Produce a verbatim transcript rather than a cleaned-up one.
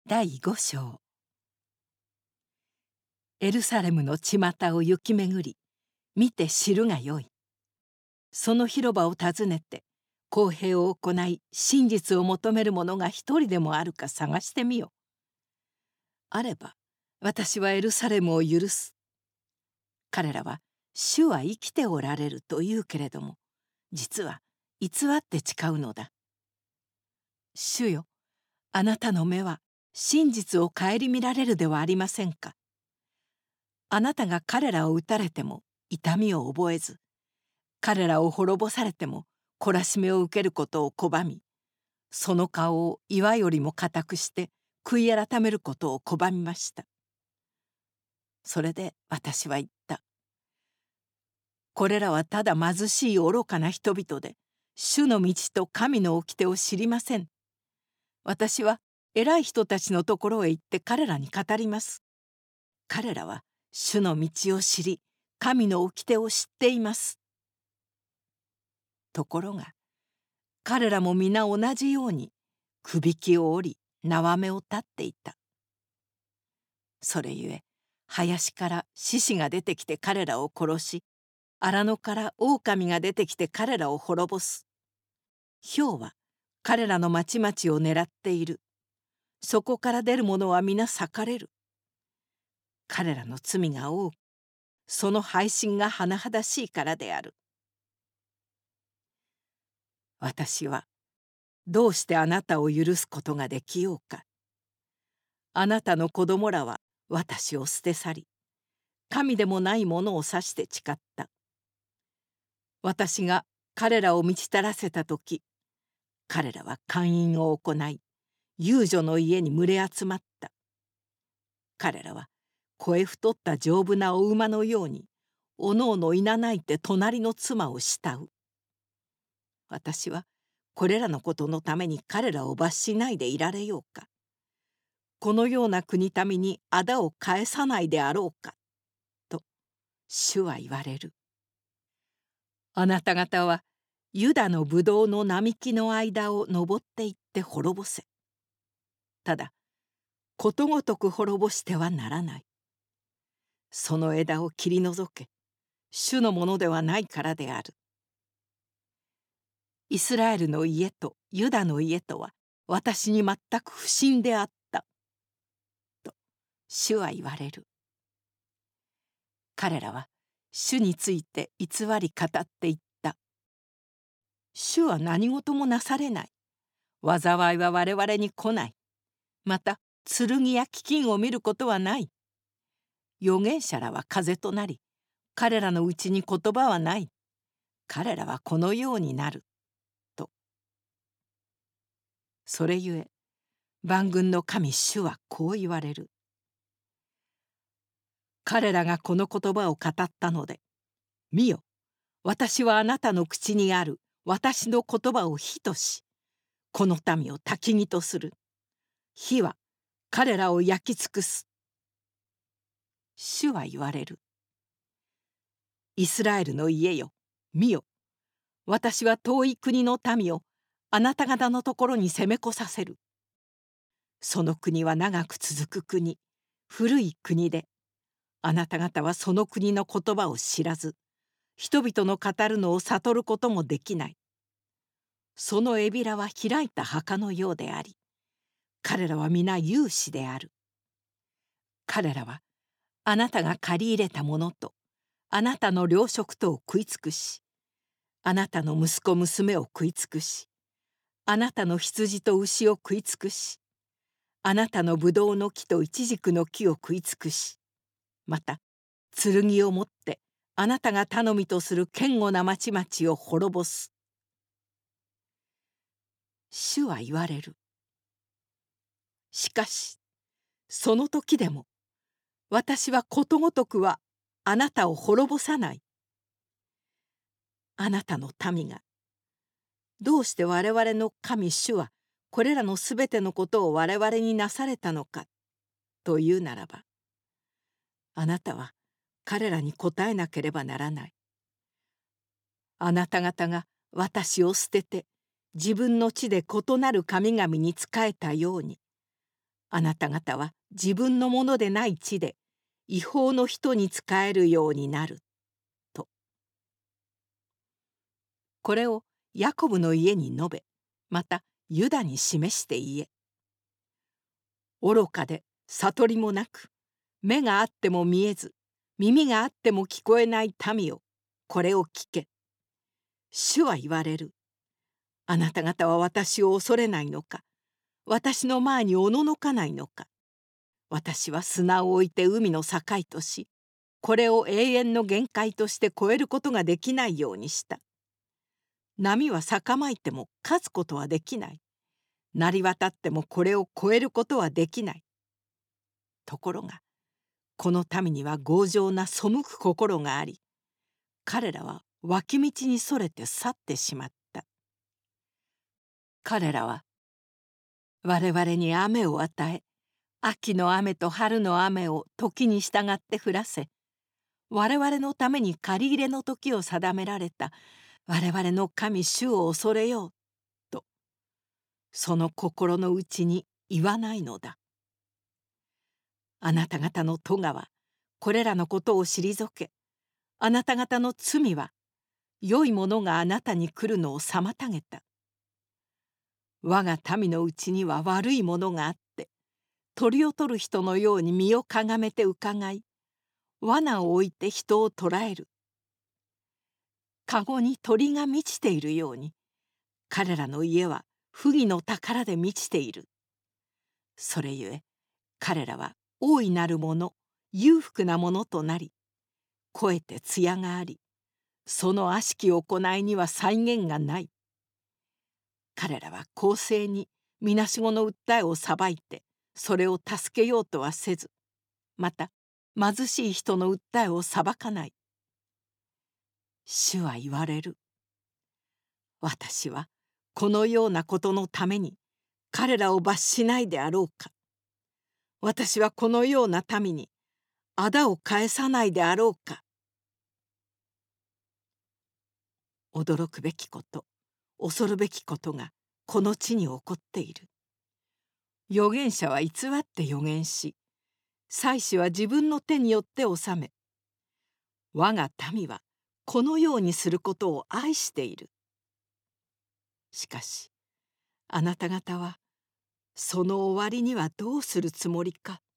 だいご章。エルサレムの巷を行き巡り、見て知るがよい。その広場を訪ねて、公平を行い真実を求める者が一人でもあるか探してみよ。あれば、私はエルサレムを許す。彼らは、主は生きておられると言うけれども、実は偽って誓うのだ。主よ、あなたの目は真実を顧みられるではありませんか。あなたが彼らを撃たれても痛みを覚えず、彼らを滅ぼされても懲らしめを受けることを拒み、その顔を岩よりも固くして悔い改めることを拒みました。それで私は言った。これらはただ貧しい愚かな人々で、主の道と神の掟を知りません。私は偉い人たちのところへ行って彼らに語ります。彼らは主の道を知り、神の掟を知っています。ところが、彼らも皆同じように、くびきを折り、縄目を立っていた。それゆえ、林から獅子が出てきて彼らを殺し、荒野から狼が出てきて彼らを滅ぼす。豹は彼らの町々を狙っている。そこから出る者は皆裂かれる。彼らの罪が多く、その背信が甚だしいからである。私はどうしてあなたを許すことができようか。あなたの子供らは私を捨て去り、神でもないものを指して誓った。私が彼らを満ち足らせた時、彼らは姦淫を行い、遊女の家に群れ集まった。彼らは肥え太った丈夫なお馬のように、おのおのいなないて隣の妻を慕う。私はこれらのことのために彼らを罰しないでいられようか。このような国民に仇を返さないであろうか。と、主は言われる。あなた方はユダのブドウの並木の間を登っていって滅ぼせ。ただ、ことごとく滅ぼしてはならない。その枝を切り除け、主のものではないからである。イスラエルの家とユダの家とは私に全く不信であった。と、主は言われる。彼らは主について偽り語っていった。主は何事もなされない。災いは我々に来ない。また、剣や飢饉を見ることはない。預言者らは風となり、彼らのうちに言葉はない。彼らはこのようになる。と。それゆえ、万軍の神主はこう言われる。彼らがこの言葉を語ったので、見よ、私はあなたの口にある私の言葉を火とし、この民を焚き木とする。火は彼らを焼き尽くす。主は言われる。イスラエルの家よ、見よ、私は遠い国の民をあなた方のところに攻め越させる。その国は長く続く国、古い国で、あなた方はその国の言葉を知らず、人々の語るのを悟ることもできない。そのエビラは開いた墓のようであり、彼らは皆有志である。彼らはあなたが借り入れたものと、あなたの糧食とを食い尽くし、あなたの息子娘を食い尽くし、あなたの羊と牛を食い尽くし、あなたのブドウの木とイチジクの木を食い尽くし、また剣を持ってあなたが頼みとする堅固な町々を滅ぼす。主は言われる。しかし、その時でも、私はことごとくはあなたを滅ぼさない。あなたの民が、どうして我々の神主はこれらのすべてのことを我々になされたのか、というならば、あなたは彼らに答えなければならない。あなた方が私を捨てて、自分の地で異なる神々に仕えたように、 あなた方は自分のものでない地で違法の人に仕えるようになる。と。これをヤコブの家に述べ、またユダに示して言え。愚かで悟りもなく、目があっても見えず、耳があっても聞こえない民よ、これを聞け。主は言われる。あなた方は私を恐れないのか、私の前におののかないのか。私は砂を置いて海の境とし、これを永遠の限界として越えることができないようにした。波は逆まいても勝つことはできない。成り渡ってもこれを越えることはできない。ところが、この民には強情な背く心があり、彼らは脇道にそれて去ってしまった。彼らは我々に雨を与え、秋の雨と春の雨を時に従って降らせ、我々のために借り入れの時を定められた我々の神主を恐れようと、その心の内に言わないのだ。あなた方の咎はこれらのことを退け、あなた方の罪は良いものがあなたに来るのを妨げた。我が民のうちには悪いものがあって、鳥を取る人のように身をかがめて伺い、罠を置いて人を捕らえる。かごに鳥が満ちているように、彼らの家は不義の宝で満ちている。それゆえ彼らは大いなるもの、裕福なものとなり、肥えて艶があり、その悪しき行いには際限がない。彼らは公正にみなしごの訴えを裁いて、それを助けようとはせず、また貧しい人の訴えを裁かない。主は言われる。私はこのようなことのために彼らを罰しないであろうか。私はこのような民に仇を返さないであろうか。驚くべきこと、恐るべきことがこの地に起こっている。預言者は偽って預言し、祭司は自分の手によって治め、我が民はこのようにすることを愛している。しかしあなた方はその終わりにはどうするつもりか。